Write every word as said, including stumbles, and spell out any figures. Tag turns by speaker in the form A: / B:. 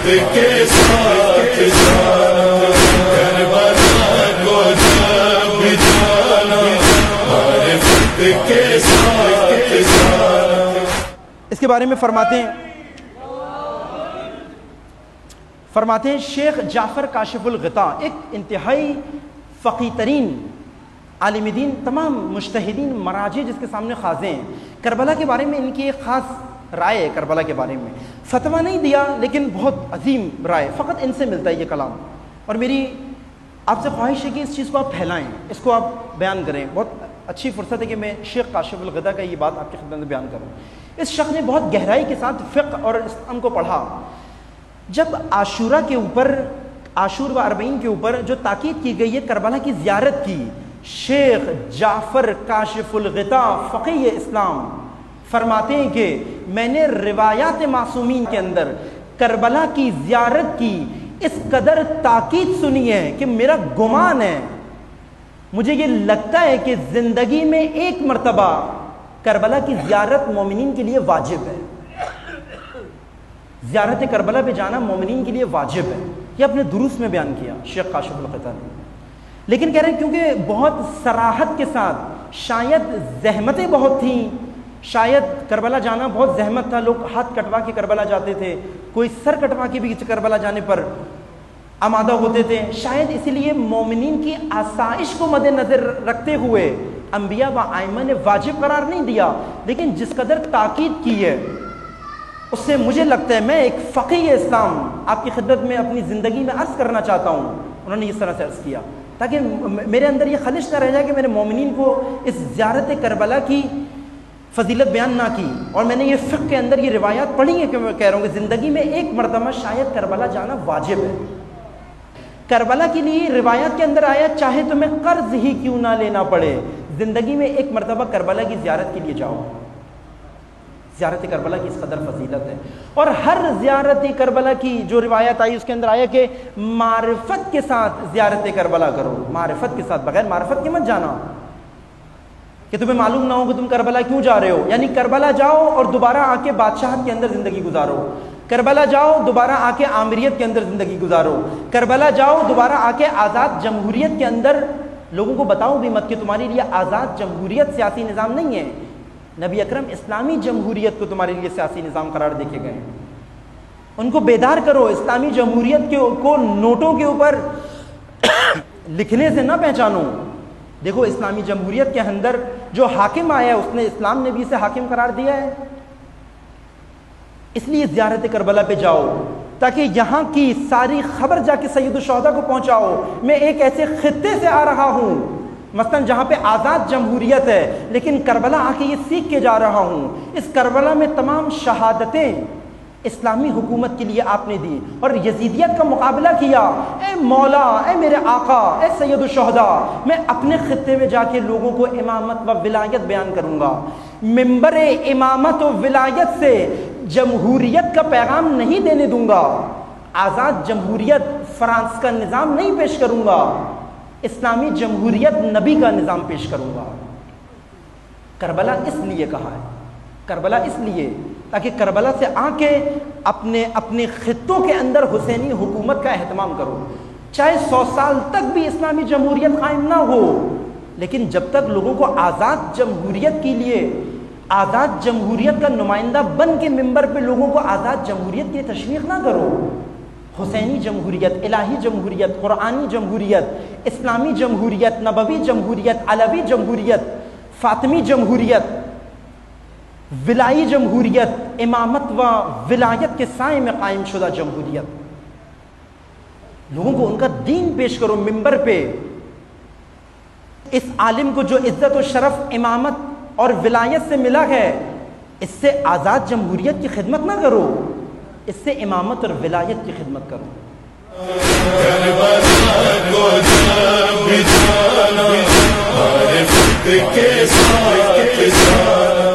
A: کے ساتھ جانا، کربلا کو جب جانا، معرفت کے ساتھ جانا۔
B: اس کے بارے میں فرماتے ہیں فرماتے ہیں شیخ جعفر کاشف الغطاء ایک انتہائی فقیہ ترین عالم دین، تمام مجتہدین مراجع جس کے سامنے خاضے ہیں، کربلا کے بارے میں ان کی ایک خاص رائے ہے۔ کربلا کے بارے میں فتویٰ نہیں دیا لیکن بہت عظیم رائے، فقط ان سے ملتا ہے یہ کلام، اور میری آپ سے خواہش ہے کہ اس چیز کو آپ پھیلائیں، اس کو آپ بیان کریں۔ بہت اچھی فرصت ہے کہ میں شیخ کاشف الغطاء کا یہ بات آپ کی خدمت میں بیان کروں۔ اس شخص نے بہت گہرائی کے ساتھ فقہ اور اسلام کو پڑھا۔ جب عاشورہ کے اوپر، عاشور و اربعین کے اوپر جو تاکید کی گئی ہے کربلا کی زیارت کی، شیخ جعفر کاشف الغطاء فقیہ اسلام فرماتے ہیں کہ میں نے روایات معصومین کے اندر کربلا کی زیارت کی اس قدر تاکید سنی ہے کہ میرا گمان ہے، مجھے یہ لگتا ہے کہ زندگی میں ایک مرتبہ کربلا کی زیارت مومنین کے لیے واجب ہے۔ زیارت کربلا پہ جانا مومنین کے لیے واجب ہے، یہ اپنے دروس میں بیان کیا شیخ کاشف الغطاء نے۔ لیکن کہہ رہے ہیں کیونکہ بہت صراحت کے ساتھ، شاید زحمتیں بہت تھیں، شاید کربلا جانا بہت زحمت تھا، لوگ ہاتھ کٹوا کے کربلا جاتے تھے، کوئی سر کٹوا کے بھی کربلا جانے پر آمادہ ہوتے تھے، شاید اسی لیے مومنین کی آسائش کو مد نظر رکھتے ہوئے انبیاء و ائمہ نے واجب قرار نہیں دیا، لیکن جس قدر تاکید کی ہے اس سے مجھے لگتا ہے، میں ایک فقیہ اسلام آپ کی خدمت میں اپنی زندگی میں عرض کرنا چاہتا ہوں۔ انہوں نے اس طرح سے عرض کیا تاکہ میرے اندر یہ خلش نہ رہ جائے کہ میں نے مومنین کو اس زیارت کربلا کی فضیلت بیان نہ کی، اور میں نے یہ فقہ کے اندر یہ روایات پڑھی ہیں کہ میں کہہ رہا ہوں کہ زندگی میں ایک مرتبہ شاید کربلا جانا واجب ہے۔ کربلا کے لیے روایات کے اندر آیا چاہے تمہیں قرض ہی کیوں نہ لینا پڑے، زندگی میں ایک مرتبہ کربلا کی زیارت کے لیے جاؤ۔ زیارت کربلا کی اس قدر فضیلت ہے، اور ہر زیارت کربلا کی جو روایت آئی اس کے اندر آیا کہ معرفت کے ساتھ زیارت کربلا کرو، معرفت کے ساتھ، بغیر معرفت کے مت جانا کہ تمہیں معلوم نہ ہو کہ تم کربلا کیوں جا رہے ہو، یعنی کربلا جاؤ اور دوبارہ آ کے بادشاہت کے اندر زندگی گزارو، کربلا جاؤ دوبارہ آ کے آمریت کے اندر زندگی گزارو، کربلا جاؤ دوبارہ آ کے آزاد جمہوریت کے اندر لوگوں کو بتاؤ بھی مت کہ تمہارے لیے آزاد جمہوریت سیاسی نظام نہیں ہے، نبی اکرم اسلامی جمہوریت کو تمہارے لیے سیاسی نظام قرار دے کے گئے، ان کو بیدار کرو، اسلامی جمہوریت کو نوٹوں کے اوپر لکھنے سے نہ پہچانو۔ دیکھو اسلامی جمہوریت کے اندر جو حاکم آیا ہے اس نے اسلام نے بھی اسے حاکم قرار دیا ہے، اس لیے زیارت کربلا پہ جاؤ تاکہ یہاں کی ساری خبر جا کے سید الشہداء کو پہنچاؤ، میں ایک ایسے خطے سے آ رہا ہوں مثلا جہاں پہ آزاد جمہوریت ہے، لیکن کربلا آ کے یہ سیکھ کے جا رہا ہوں، اس کربلا میں تمام شہادتیں اسلامی حکومت کے لیے آپ نے دی اور یزیدیت کا مقابلہ کیا۔ اے مولا، اے میرے آقا، اے سید الشہداء، میں اپنے خطے میں جا کے لوگوں کو امامت و ولایت بیان کروں گا، ممبر امامت و ولایت سے جمہوریت کا پیغام نہیں دینے دوں گا، آزاد جمہوریت فرانس کا نظام نہیں پیش کروں گا، اسلامی جمہوریت نبی کا نظام پیش کروں گا۔ کربلا اس لیے کہا ہے، کربلا اس لیے تاکہ کربلا سے آ کے اپنے اپنے خطوں کے اندر حسینی حکومت کا اہتمام کرو، چاہے سو سال تک بھی اسلامی جمہوریت قائم نہ ہو، لیکن جب تک لوگوں کو آزاد جمہوریت کے لیے، آزاد جمہوریت کا نمائندہ بن کے ممبر پہ لوگوں کو آزاد جمہوریت کی تشویق نہ کرو۔ حسینی جمہوریت، الہی جمہوریت، قرآنی جمہوریت، اسلامی جمہوریت، نبوی جمہوریت، علوی جمہوریت، فاطمی جمہوریت، ولائی جمہوریت، امامت و ولایت کے سائے میں قائم شدہ جمہوریت، لوگوں کو ان کا دین پیش کرو ممبر پہ۔ اس عالم کو جو عزت و شرف امامت اور ولایت سے ملا ہے، اس سے آزاد جمہوریت کی خدمت نہ کرو، اس سے امامت اور ولایت کی خدمت کرو۔
A: کربلا کو جب جانا، معرفت کے ساتھ جانا۔